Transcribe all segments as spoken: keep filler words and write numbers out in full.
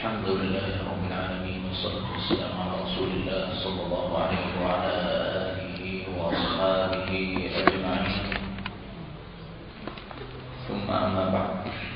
الحمد لله رب العالمين، والصلاة والسلام على رسول الله صلى الله عليه وعلى آله وأصحابه أجمعين، ثم أما بعد.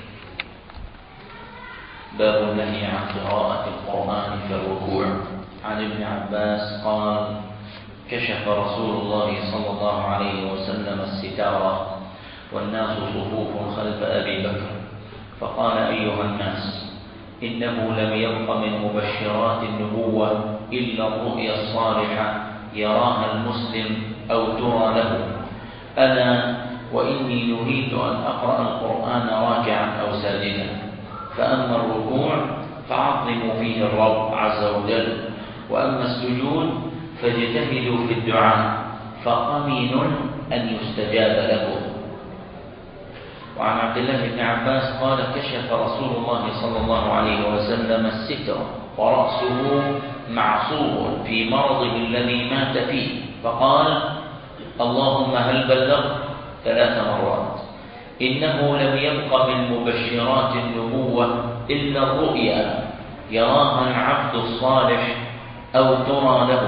باب النهي عن قراءة القرآن في الركوع. عن ابن عباس قال: كشف رسول الله صلى الله عليه وسلم الستارة والناس صفوف خلف أبي بكر، فقال: أيها الناس، إنه لم يبق من مبشرات النبوة إلا الرؤيا الصالحة يراها المسلم أو ترى له. أنا وإني نريد أن أقرأ القرآن راكعا أو ساجدا، فأما الركوع فعظموا فيه الرب عز وجل، وأما السجود فاجتهدوا في الدعاء، فقمن أن يستجاب لكم. وعن عبد الله بن عباس قال: كشف رسول الله صلى الله عليه وسلم الستر ورأسه معصوب في مرضه الذي مات فيه، فقال: اللهم هل بلغت؟ ثلاث مرات. إنه لم يبق من مبشرات النبوة إلا الرؤيا يراها العبد الصالح أو ترى له.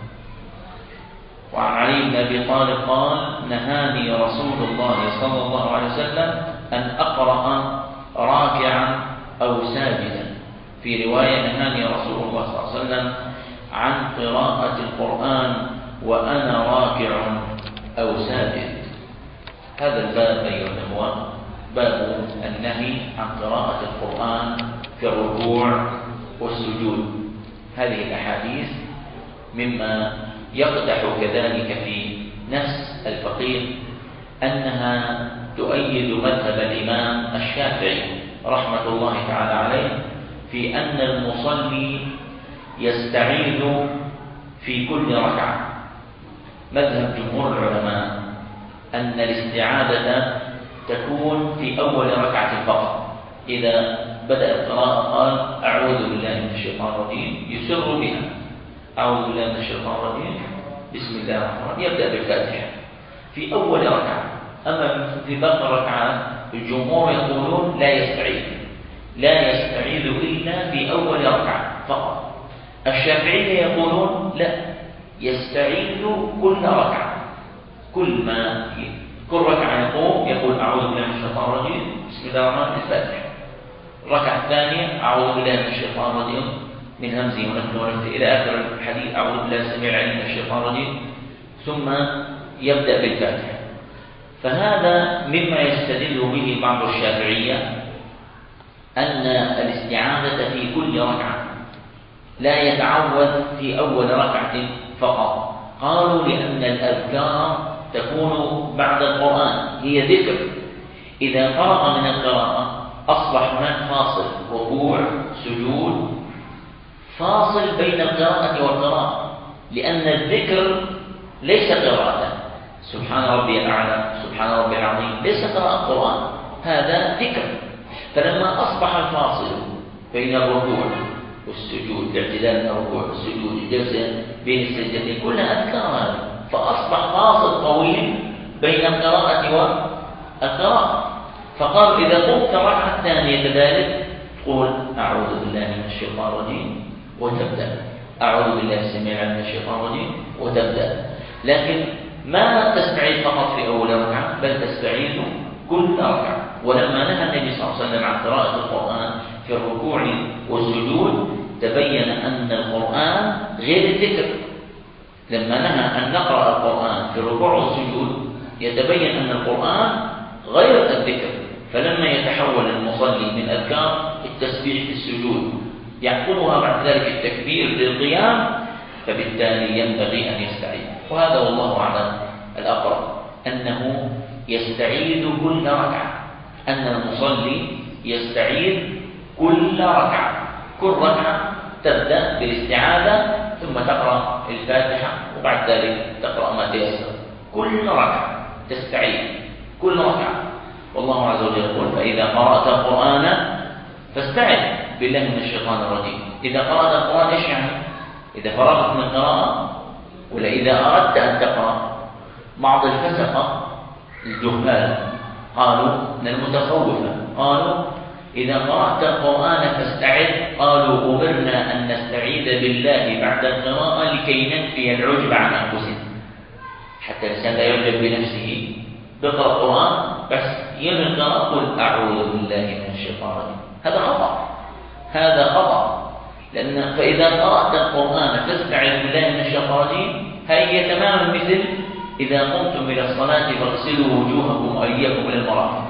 وعن علي بن أبي طالب قال: نهاني رسول الله صلى الله عليه وسلم أن أقرأ راكعا أو ساجدا. في رواية: نهاني رسول الله صلى الله عليه وسلم عن قراءة القرآن وأنا راكع أو ساجد. هذا الباب أيها الأخوة باب النهي عن قراءة القرآن في الركوع والسجود. هذه الأحاديث مما يقدح كذلك في نفس الفقيه أنها تؤيد مذهب الإمام الشافعي رحمة الله تعالى عليه في أن المصلي يستعيذ في كل ركعة. مذهب جمهور العلماء أن الاستعاذة تكون في أول ركعة فقط. إذا بدأ القراءة قال: أعوذ بالله من الشيطان الرجيم، يسر بها أعوذ بالله من الشيطان الرجيم بسم الله الرحمن الرحيم، يبدأ بالفاتحة في أول ركعة. أما في باقي الركعات الجمهور يقولون لا يستعيذ لا يستعيذ إلا في أول ركعة فقط. الشافعية يقولون لا، يستعيذ كل ركعة، كل ما كل ركعة يقوم يقول أعوذ بالله من الشيطان الرجيم بسم الله الرحمن الرحيم الفاتحة. الركعة الثانية أعوذ بالله من الشيطان الرجيم من همزه ونفخه ونفثه إلى آخر الحديث أعوذ بالله السميع العليم من الشيطان الرجيم، ثم يبدأ بالفاتحة. فهذا مما يستدل به بعض الشافعية أن الاستعاذة في كل ركعة، لا يتعوذ في أول ركعة فقط. قالوا لأن الأذكار تكون بعد القرآن، هي ذكر. إذا فرغ من القراءة أصبح هناك فاصل، ركوع سجود، فاصل بين القراءة والقراءة، لأن الذكر ليس قراءة. سبحان ربي الأعلى، سبحان ربي العظيم، ليس قراءة قرآن، هذا ذكر. فلما أصبح الفاصل بين الركوع والسجود، الاعتدال من الركوع والسجود، الجلسة بين السجدتين، كلها أذكار، فأصبح فاصل طويل بين القراءة والقراءة. فقال: إذا قمت الركعة الثانية كذلك قول أعوذ بالله من الشيطان الرجيم وتبدأ، أعوذ بالله السميع العليم من الشيطان الرجيم وتبدأ. لكن ما تستعيذ فقط في أول ركعة، بل تستعيذ كل ركعة. ولما نهى النبي صلى الله عليه وسلم عن قراءة القرآن في الركوع والسجود تبين أن القرآن غير الذكر. لما نهى أن نقرأ القرآن في الركوع والسجود يتبين أن القرآن غير الذكر. فلما يتحول المصلي من أذكار التسبيح في السجود يعقبها بعد ذلك التكبير للقيام، فبالتالي ينبغي أن يستعيذ. وهذا والله أعلم الأقرب، أنه يستعيذ كل ركعة، أن المصلي يستعيذ كل ركعة. كل ركعة تبدأ بالاستعاذة ثم تقرأ الفاتحة، وبعد ذلك تقرأ ما تيسر. كل ركعة تستعيذ، كل ركعة. والله عز وجل يقول: فإذا قرأت القرآن فاستعذ بالله من الشيطان الرجيم. إذا قرأت القرآن إيش يعني؟ إذا فرغت من القراءة ولا إذا أردت أن تقرأ؟ بعض الفسقة الجهال قالوا من المتخوفة قالوا إذا قرأت القرآن فاستعذ، قالوا أمرنا أن نستعيذ بالله بعد القراءة لكي ننفي العجب عن أنفسنا. حتى الإنسان لا يعجب بنفسه، بقرأ القرآن بس يمكن قل أعوذ بالله من الشيطان الرجيم، هذا خطأ، هذا خطأ. لأن فإذا قرأت القرآن فاستعذ بالله من الشيطان الرجيم هي تماما مثل إذا قمتم إلى الصلاة فاغسلوا وجوهكم وأيديكم إلى المرافق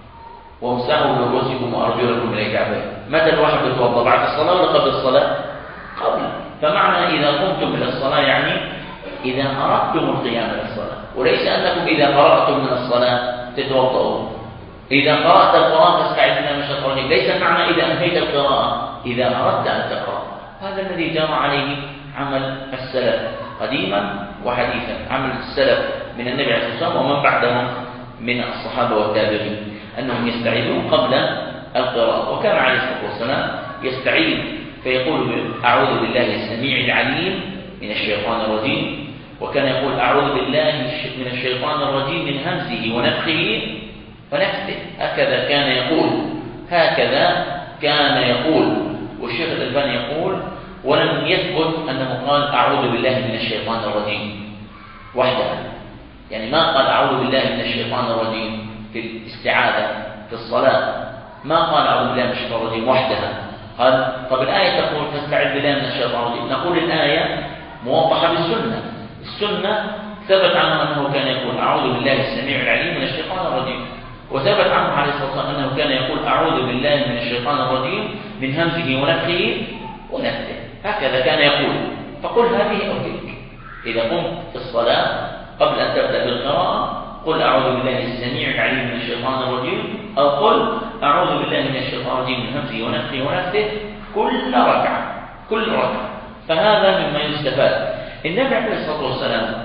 وامسحوا برؤوسكم وأرجلكم إلى الكعبين. متى الواحد يتوضأ؟ بعد الصلاة ولا قبل الصلاة؟ قبل. فمعنى إذا قمتم إلى الصلاة يعني إذا أردتم القيام إلى الصلاة، وليس أنكم إذا فرغتم من الصلاة تتوضؤون. إذا قرأت القرآن فاستعذ بالله من الشيطان الرجيم، ليس معنى إذا أنهيت القراءة إذا أردت أن تقرأ. هذا الذي جرى عليه عمل السلف قديما وحديثا، عمل السلف من النبي عليه الصلاة والسلام ومن بعدهم من الصحابة والتابعين، أنهم يستعيذون قبل القراءة. وكان عليه الصلاة والسلام يستعيذ فيقول أعوذ بالله السميع العليم من الشيطان الرجيم، وكان يقول أعوذ بالله من الشيطان الرجيم من همزه ونفخه ونفثه. هكذا كان يقول، هكذا كان يقول. والشيخ الألباني يقول ولم يثبت أنه قال أعوذ بالله من الشيطان الرجيم وحده، يعني ما قال أعوذ بالله من الشيطان الرجيم في الاستعاذة في الصلاة، ما قال أعوذ بالله من الشيطان الرجيم وحدها. قال طب الآية تقول فاستعذ بالله من الشيطان الرجيم، نقول الآية موضحة بالسنة. السنة ثبت عنه أنه كان يقول أعوذ بالله السميع العليم من الشيطان الرجيم، وثبت عنه عليه الصلاة والسلام أنه كان يقول أعوذ بالله من الشيطان الرجيم من همزه ونفخه ونفثه. هكذا كان يقول. فقل هذه أو تلك. إذا قمت في الصلاة قبل أن تبدأ بالقراءة قل أعوذ بالله السميع العليم من الشيطان الرجيم، أو قل أعوذ بالله من الشيطان الرجيم من همزه ونفخه ونفثه كل ركعة كل ركعة. فهذا مما يستفاد. النبي عليه الصلاة والسلام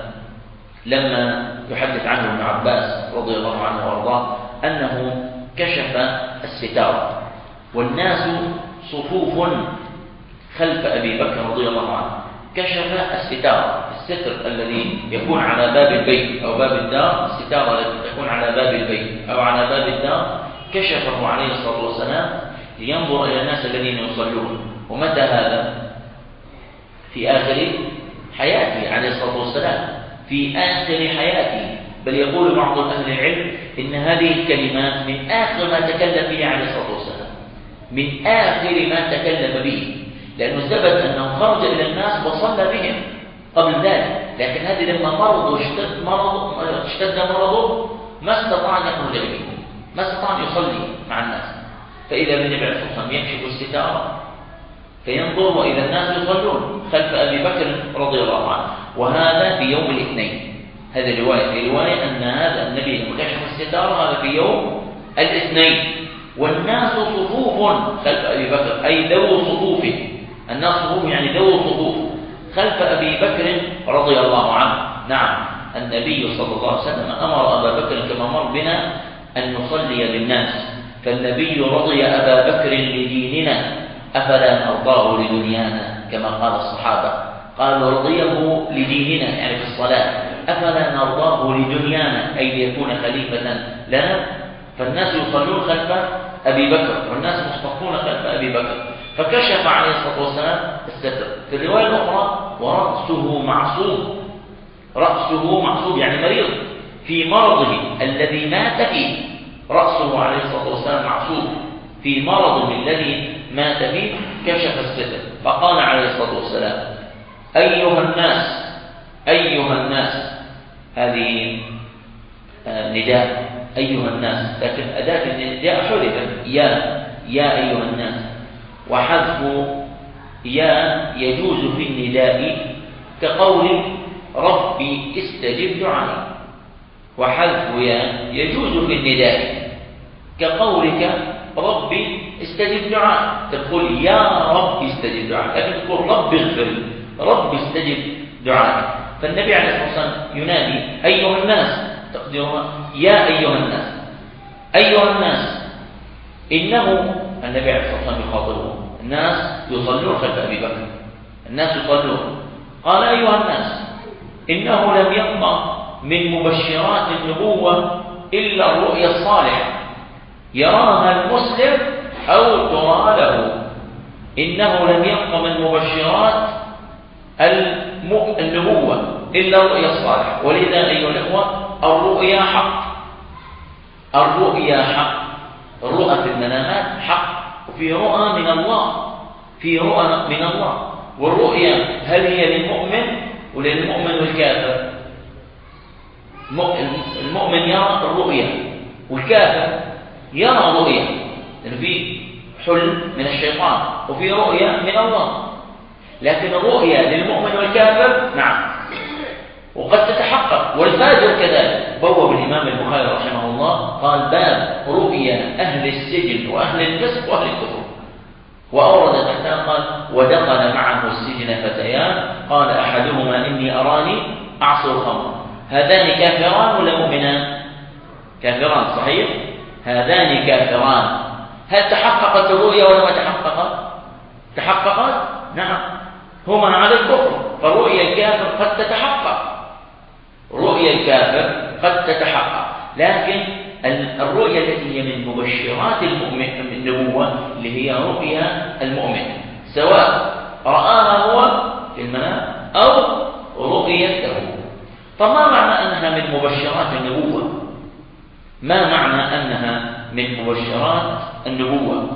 لما يحدث عنه ابن عباس رضي الله عنه وارضاه أنه كشف الستار والناس صفوف خلف أبي بكر رضي الله عنه، كشف الستار، الستر الذي يكون على باب البيت أو باب الدار، الستار التي تكون على باب البيت أو على باب الدار، كشفه عليه الصلاة والسلام لينظر إلى الناس الذين يصلون. ومتى هذا؟ في آخر حياته عليه الصلاة والسلام، في آخر حياته. بل يقول بعض أهل العلم إن هذه الكلمات من آخر ما تكلم به عليه الصلاة والسلام، من آخر ما تكلم به، لأنه ثبت أنه خرج إلى الناس وصلى بهم قبل ذلك، لكن هذه لما مرض واشتد مرض اشتد مرضه ما استطاع أن يخرج بهم، ما استطاع أن يصلي مع الناس. فإذا بالنبي عليه الصلاة والسلام يكشف الستار فينظر وإذا الناس يصلون خلف أبي بكر رضي الله عنه. وهذا في يوم الاثنين. هذه رواية في رواية أن هذا النبي لما كشف الستار هذا في يوم الاثنين، والناس صفوف خلف أبي بكر، أي ذو صفوف. الناس صفوف يعني ذو صفوف خلف أبي بكر رضي الله عنه. نعم، النبي صلى الله عليه وسلم أمر أبا بكر كما مر بنا أن نصلي بالناس، فالنبي رضي أبا بكر لديننا أفلا نرضاه لدنيانا كما قال الصحابة. قالوا رضيه لديننا يعني في الصلاة، أفلا نرضاه لدنيانا أي ليكون خليفة لنا. فالناس يصلون خلف أبي بكر والناس مصطفون خلف أبي بكر، فكشف عليه الصلاة والسلام الستر. في الرواية الأخرى ورأسه معصوب، رأسه معصوب يعني مريض في مرضه الذي مات فيه، رأسه عليه الصلاة والسلام معصوب في مرضه الذي مات فيه، كشف الستر. فقال عليه الصلاة والسلام أيها الناس أيها الناس، هذه نداء أيها الناس، لكن أداة النداء حذفت يا يا أيها الناس، وحذف يا يجوز في النداء كقول ربي استجب دعائي، وحذف يا يجوز في النداء كقولك ربي استجب دعائي. تقول يا رب استجب دعائي، لكن تقول رب اغفر، رب استجب دعائي. فالنبي عليه الصلاة والسلام ينادي أيها الناس، تقديرها يا أيها الناس. أيها الناس إنه النبي عليه الصلاة والسلام يخاطبهم، الناس يصلون خلف أبي بكر، الناس يصلون. قال أيها الناس إنه لم يبقى من مبشرات النبوة إلا الرؤيا الصالحة يراها المسلم أو ترى له. إنه لم يبق من مبشرات النبوة إلا الرؤيا الصالحة. ولذا أيها الإخوة الرؤيا حق، الرؤيا حق، الرؤى في المنامات حق، وفي رؤى من الله، في رؤى من الله. والرؤيا هل هي للمؤمن وللمؤمن والكافر؟ المؤمن يرى الرؤيا والكافر يرى رؤيا، لأنه في حلم من الشيطان وفي رؤيا من الله. لكن الرؤيا للمؤمن والكافر نعم وقد تتحقق، والفاجر كذلك. بوب الإمام البخاري رحمه الله قال باب رؤيا أهل السجن وأهل الفسق وأهل الكفر، وأورد تحتها قال ودخل معه السجن فتيان قال أحدهما إني أراني أعصر الخمر. هذان كافران ولا مؤمنان؟ كافران صحيح، هذان كافران. هل تحققت الرؤيا ولا ما تحققت؟ تحققت نعم، هما على الكفر. فرؤيا الكافر قد تتحقق، رؤيا الكافر قد تتحقق، لكن الرؤيا التي هي من مبشرات المؤمن من النبوة اللي هي رؤيا المؤمن، سواء رآها هو في المنام أو رؤيته. طب ما معنى أنها من مبشرات النبوة؟ ما معنى أنها من مبشرات النبوة؟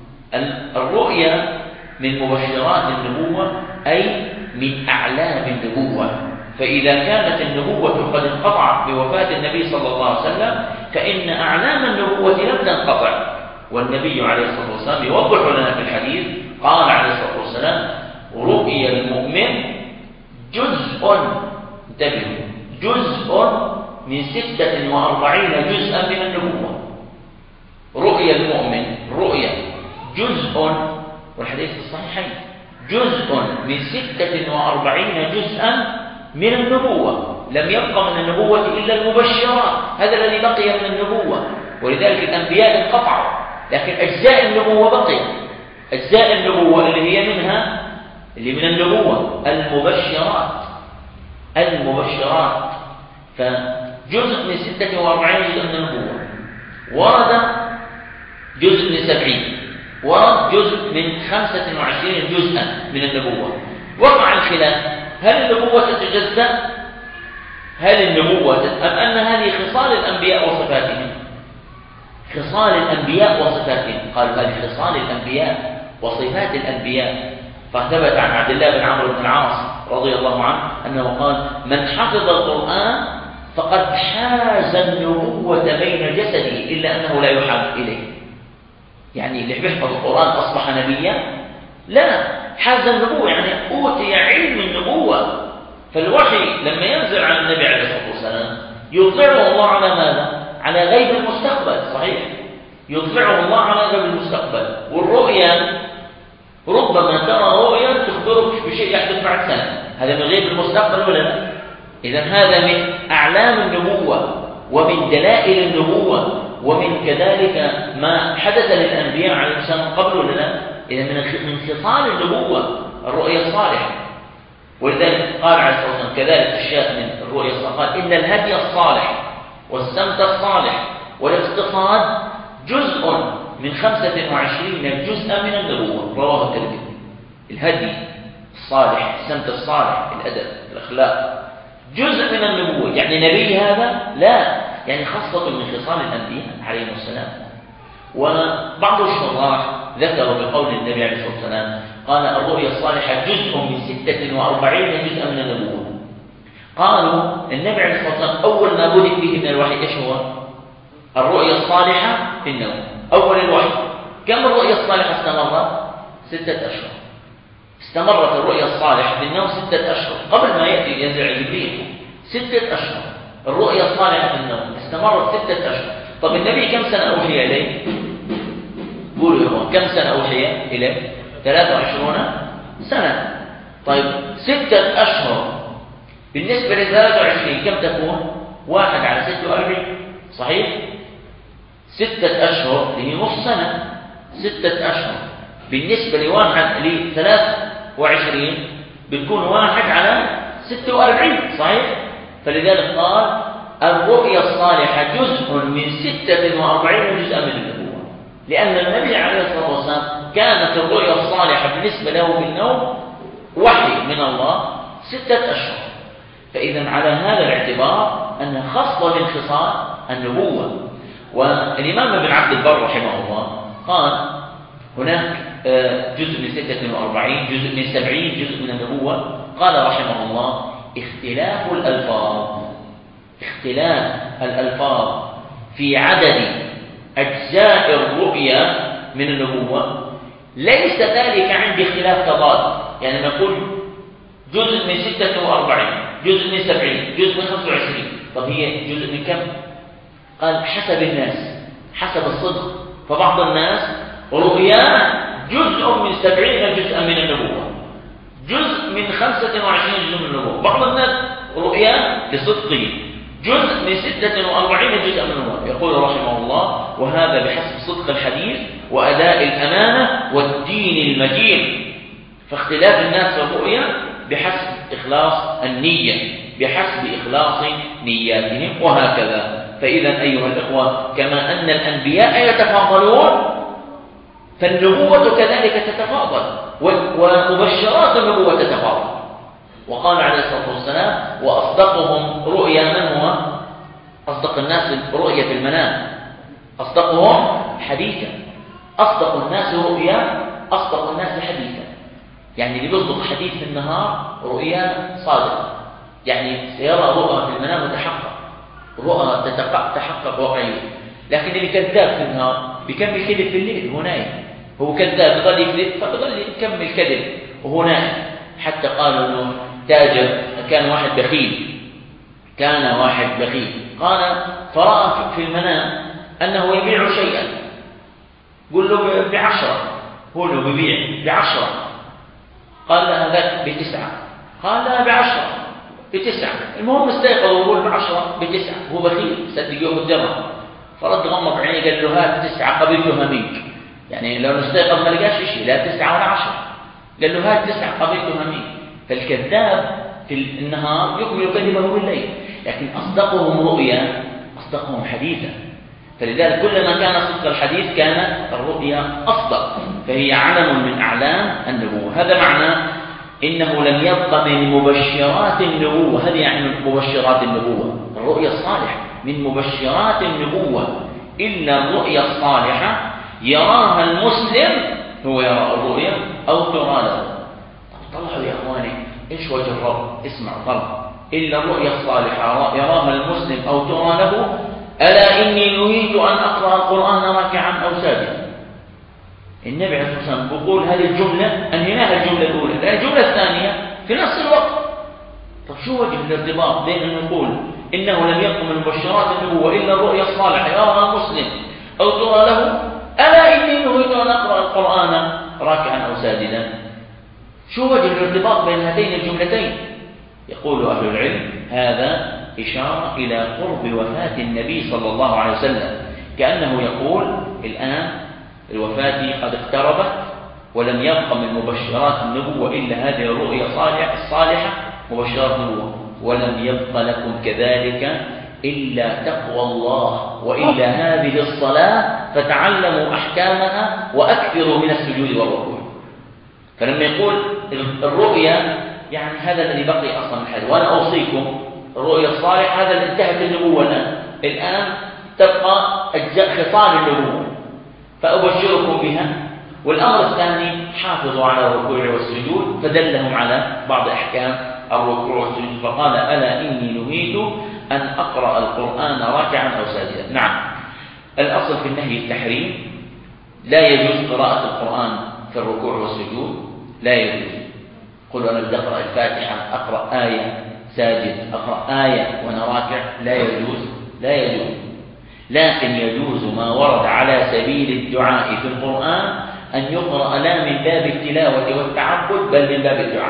الرؤيا من مبشرات النبوة أي من أعلام النبوة. فإذا كانت النبوة قد انقطعت بوفاة النبي صلى الله عليه وسلم فإن أعلام النبوة لم تنقطع. والنبي عليه الصلاة والسلام يوضح لنا في الحديث قال عليه الصلاة والسلام رؤيا المؤمن جزء، انتبهوا، جزء من ستة وأربعين جزءا من النبوة. رؤيا المؤمن رؤيا جزء، والحديث الصحيحين، جزء من ستة وأربعين جزءا من النبوة. لم يبقى من النبوة إلا المبشرات، هذا الذي بقي من النبوة. ولذلك الأنبياء انقطعوا، لكن أجزاء النبوة بقي. أجزاء النبوة اللي هي منها اللي من النبوة المبشرات، المبشرات. فجزء من ستة وأربعين جزء من النبوة، ورد جزء من سبعين، ورد جزء من خمسة وعشرين جزءا من النبوة. وقع الخلاف هل النبوة تتجزأ؟ هل النبوة أم أن هذه خصال الأنبياء وصفاتهم؟ خصال الأنبياء وصفاتهم. قالوا هذه خصال الأنبياء وصفات الأنبياء. فثبت عن عبد الله بن عمرو بن العاص رضي الله عنه أنه قال من حفظ القرآن فقد حاز النبوة بين جسده إلا أنه لا يحاز إليه. يعني اللي بيحفظ القرآن أصبح نبيا؟ لا، حاز النبوة يعني أوتي علم النبوة. فالوحي لما ينزل على النبي عليه الصلاة والسلام يطلعه الله على ماذا؟ على غيب المستقبل، صحيح؟ يطلعه الله على غيب المستقبل. والرؤيا ربما ترى رؤيا تخبرك بشيء يحدث بعد سنة، هذا من غيب المستقبل ولا لا؟ إذا هذا من أعلام النبوة ومن دلائل النبوة ومن كذلك ما حدث للأنبياء عليه السلام قبل ولا لا؟ إذا من خصال النبوة الرؤيا الصالحة. ولذلك قال عليه الصلاة والسلام كذلك أشياء من الرؤيا الصالحة، قال إن الهدي الصالح والسمت الصالح والاقتصاد جزء من خمسة وعشرين جزءا من النبوة. رواه الترمذي. الهدي الصالح، السمت الصالح، الأدب، الأخلاق جزء من النبوة. يعني نبي هذا؟ لا، يعني خاصة من خصال الأنبياء عليهم السلام. وبعض الشراح ذكروا بقول النبي عليه الصلاة والسلام قال الرؤيا الصالحة جزء من ستة وأربعين جزءا من النبوة. قالوا النبي عليه الصلاة والسلام أول ما بدأ به من الوحي إيش هو؟ الرؤيا الصالحة في النوم، أول الوحي. كم الرؤيا الصالحة استمرت؟ ستة أشهر. استمرت الرؤيا الصالحة في النوم ستة أشهر قبل ما يأتي ينزل جبريل. ستة أشهر الرؤيا الصالحة في النوم استمرت ستة أشهر. طب النبي كم سنة أوحي إليه؟ قولوا يا أخوان كم سنة أوحي إليه؟ ثلاثة وعشرون سنة. طيب ستة أشهر بالنسبة لثلاثة وعشرين كم تكون؟ واحد على ستة وأربعين، صحيح؟ ستة أشهر هي نص سنة. ستة أشهر بالنسبة لواحد لثلاث وعشرين بتكون واحد على ستة وأربعين، صحيح؟ فلذلك قال الرؤيا الصالحة جزء من ستة وأربعين جزءا من النبوة. لأن النبي عليه الصلاة والسلام كانت الرؤيا الصالحة بالنسبة له بالنوم وحي من الله ستة أشهر. فإذا على هذا الاعتبار أن خصلة من خصال النبوة. والإمام ابن عبد البر رحمه الله قال هناك جزء من ستة وأربعين، جزء من سبعين جزء من النبوة. قال رحمه الله اختلاف الألفاظ اختلاف الألفاظ في عدد أجزاء الرؤيا من النبوة ليس ذلك عندي خلاف تضاد. يعني نقول جزء من ستة وأربعين، جزء من سبعين، جزء من خمسة وعشرين. طب هي جزء من كم؟ قال حسب الناس، حسب الصدق. فبعض الناس رؤيا جزء من سبعين جزءا من النبوة، جزء من خمسة وعشرين جزء من النبوة. بعض الناس رؤيا لصدقه جزء من ستة وأربعين جزءا من النبوة. يقول رحمه الله وهذا بحسب صدق الحديث وأداء الأمانة والدين المتين. فاختلاف الناس في الرؤيا بحسب إخلاص النية، بحسب إخلاص نياتهم وهكذا. فإذا أيها الإخوة كما أن الأنبياء يتفاضلون فالنبوة كذلك تتفاضل، ومبشرات النبوة تتفاضل. وقال عليه الصلاة والسلام وأصدقهم رؤيا من هو؟ أصدق الناس رؤيا في المنام أصدقهم حديثا. أصدق الناس رؤيا أصدق الناس حديثا. يعني اللي بيصدق حديث في النهار رؤيا صادقة، يعني سيرى رؤى في المنام وتحقق، رؤى تتحقق واقعية. لكن اللي كذاب في النهار بيكمل كذب في الليل وهو نايم. هو كذاب بيضل يكذب فبيضل يكمل كذب وهو نايم. حتى قالوا انه تاجر كان واحد بخيل كان واحد بخيل قال فرأى في المنام أنه يبيع شيئا. قل له بعشرة، هو له ببيع بعشرة. قال له هذاك بتسعة. قال لا بعشرة بتسعة. المهم استيقظ ويقول بعشرة بتسعة. هو بخيل صدق يوم الجمعة. فرد غمض عينيه قال له هات تسعة قبلتها منك. يعني لو استيقظ ما لقاش شيء لا تسعة ولا عشرة. قال له هات تسعة قبلتها منك. فالكذاب في النهار يكمل كذبه بالليل، لكن أصدقهم رؤيا أصدقهم حديثا. فلذلك كلما كان صدق الحديث كانت الرؤيا أصدق، فهي علم من أعلام النبوة. هذا معنى إنه لم يبق من مبشرات النبوة. هذه يعني من مبشرات النبوة الرؤيا الصالحة، من مبشرات النبوة إلا الرؤيا الصالحة يراها المسلم، هو يرى الرؤيا أو ترى له. طلعوا يا أخواني إيش وجه الرب؟ اسمع طلع. إلا الرؤيا الصالحة يراها المسلم أو ترى له. ألا إني نهيت أن أقرأ القرآن راكعا أو ساجدا. النبي عليه الصلاة والسلام بيقول هذه الجملة أنهيناها الجملة الأولى، لأن الجملة الثانية في نفس الوقت. طب شو وجه الارتباط بين أن نقول إنه لم يكن من مبشرات النبوة إلا الرؤيا الصالحة يراها المسلم أو ترى له، ألا إني نهيت أن أقرأ القرآن راكعا أو ساجدا؟ شو وجه الارتباط بين هاتين الجملتين؟ يقول أهل العلم هذا إشارة إلى قرب وفاة النبي صلى الله عليه وسلم، كأنه يقول الآن الوفاة قد اقتربت ولم يبق من مبشرات النبوة إلا هذه الرؤيا الصالحة مبشرات النبوة، ولم يبق لكم كذلك إلا تقوى الله وإلا هذه الصلاة فتعلموا أحكامها وأكثروا من السجود والركوع. فلما يقول الرؤيا يعني هذا الذي بقي أصلا من الحديث. وأنا أوصيكم الرؤيا الصالحة هذا اللي انتهت النبوة الآن، الآن تبقى أجزاء خصال النبوة فأبشركم بها. والأمر الثاني حافظوا على الركوع والسجود، فدلهم على بعض أحكام الركوع والسجود فقال ألا إني نهيت أن أقرأ القرآن راكعا أو ساجدا. نعم الأصل في النهي التحريم، لا يجوز قراءة القرآن في الركوع والسجود، لا يجوز. قل أنا بدي أقرأ الفاتحة أقرأ آية ساجد أقرأ آية وأنا راكع، لا يجوز لا يجوز. لكن يجوز ما ورد على سبيل الدعاء في القرآن أن يقرأ لا من باب التلاوة والتعبد بل من باب الدعاء.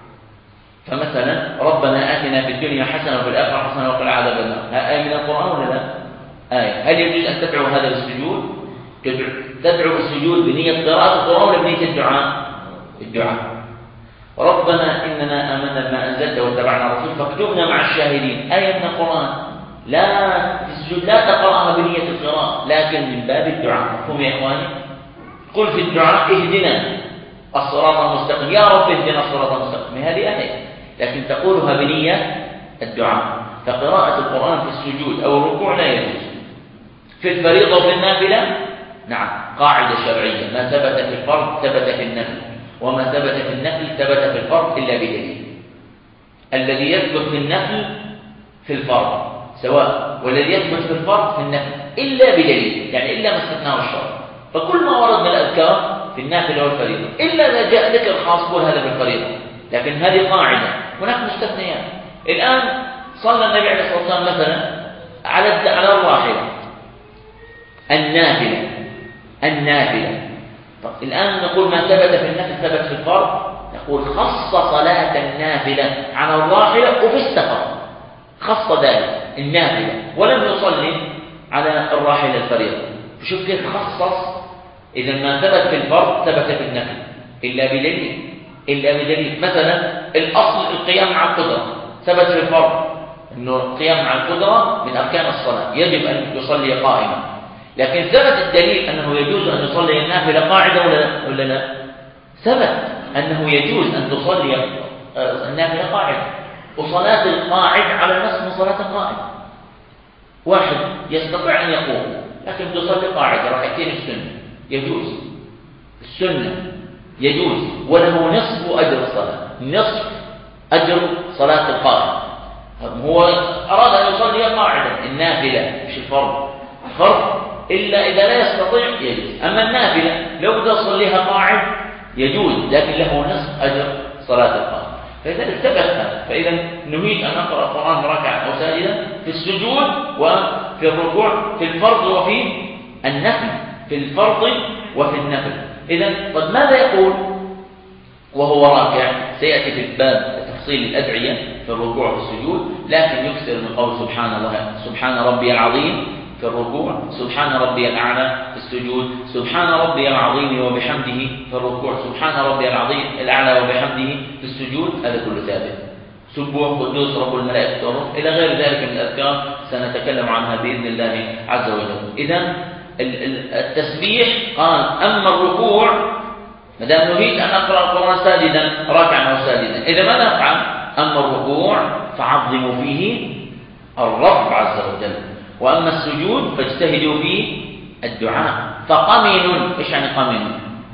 فمثلا ربنا آتنا في الدنيا حسنة وفي الآخرة حسنة وقنا عذاب النار، ها آية من القرآن ولا لا؟ آية. هل يجوز أن تدعو هذا بالسجود؟ تدعو بالسجود بنية قراءة القرآن ولا بنية الدعاء؟ الدعاء. ربنا إننا آمنا بما أنزلت واتبعنا الرسول فاكتبنا مع الشاهدين، آية من القرآن. لا السجود لا تقرأها بنية القراءة، لكن من باب الدعاء. مفهوم يا إخواني؟ قل في الدعاء اهدنا الصراط المستقيم، يا رب اهدنا الصراط المستقيم، هذه آية، لكن تقولها بنية الدعاء. فقراءة القرآن في السجود أو الركوع لا يجوز. في الفريضة وفي النافلة نعم قاعدة شرعية: ما ثبت في الفرض ثبت في النفل، وما ثبت في النفل ثبت في الفرض إلا بدليل. الذي يثبت في النفل في الفرض سواء، والذي يثبت في الفرض في النفل إلا بدليل، يعني إلا ما استثناه الشرع. فكل ما ورد من الأذكار في النافلة والفريضة إلا إذا جاء ذكر خاص قول هذا بالفريضة، لكن هذه قاعدة. هناك مستثنيات. الآن صلى النبي عليه الصلاة والسلام مثلا على على الراحلة النافلة النافلة طب الآن نقول ما ثبت في النفل ثبت في الفرض، نقول خص صلاة النافلة على الراحلة وفي السفر، خص ذلك النافلة ولم يصلي على الراحلة الفريضة. شوف كيف خصص. إذا ما ثبت في الفرض ثبت في النفل إلا بدليل إلا بدليل. مثلا الأصل القيام مع القدرة ثبت في الفرض، إنه القيام مع القدرة من أركان الصلاة، يجب أن يصلي قائما. لكن ثبت الدليل أنه يجوز أن يصلي النافلة قاعدة ولا ولا لا؟ ثبت أنه يجوز أن تصلي النافلة قاعدة، وصلاة القاعد على النص من صلاة القائم. واحد يستطيع أن يقوم لكن تصلي قاعدة ركعتين السنة، يجوز السنة يجوز، وله نصف أجر الصلاة، نصف أجر صلاة القائم. هو أراد أن يصلي قاعدة النافلة مش الفرض، الفرض إلا إذا لا يستطيع يجوز. أما النافلة لو بده يصليها قاعد يجوز، لكن له نصف أجر صلاة القائم. فإذا ثبت هذا، فإذا نريد أن نقرأ القرآن ركعة أو ساجدا في السجود وفي الركوع، في الفرض وفي النفل، في الفرض وفي النفل. إذا طب ماذا يقول وهو راكع؟ سيأتي في الباب تفصيل الأدعية في الركوع في السجود، لكن يكثر من قول سبحان الله، سبحان ربي العظيم في الركوع، سبحان ربي الأعلى في السجود، سبحان ربي العظيم وبحمده في الركوع، سبحان ربي العظيم الأعلى وبحمده في السجود. هذا كله ثابت. سبوح قدوس رب الملائكة والروح إلى غير ذلك من الأذكار سنتكلم عنها بإذن الله عز وجل. إذن التسبيح قال أما الركوع ما دام نريد أن نقرأ القرآن ساجدا راكعا أو ساجدا، إذا ما نفعل أما الركوع فعظموا فيه الرب عز وجل، وأما السجود فاجتهدوا في الدعاء. فقمن، إيش يعني قمن؟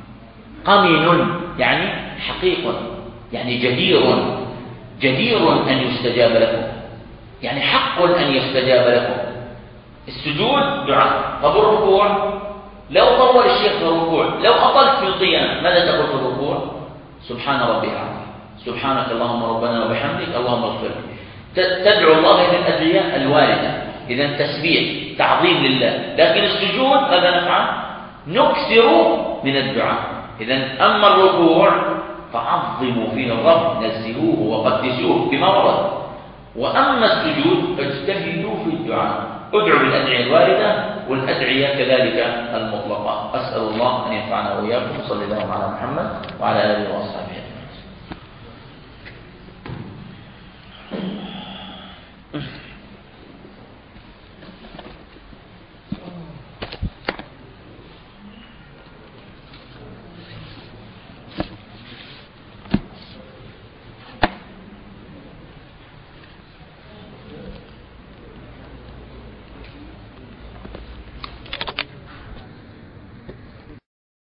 قمن يعني حقيقة، يعني جدير جدير أن يستجاب لكم، يعني حق أن يستجاب لكم. السجود دعاء. طب الركوع لو طول الشيخ في الركوع، لو أطلت في القيام ماذا تقول في الركوع؟ سبحان ربي العظيم، سبحانك اللهم ربنا وبحمدك اللهم اغفر لي. تدعو الله إلى الأدعية الواردة. إذا تسبيح تعظيم لله. لكن السجود ماذا نفعل؟ نكثر من الدعاء. إذا أما الركوع فعظموا فيه الرب، نزهوه وقدسوه بما ورد. وأما السجود فاجتهدوا في الدعاء، ادعوا بالأدعية الواردة والأدعية كذلك المطلقة. أسأل الله أن ينفعنا وإياكم. صلى الله على محمد وعلى آله وأصحابه.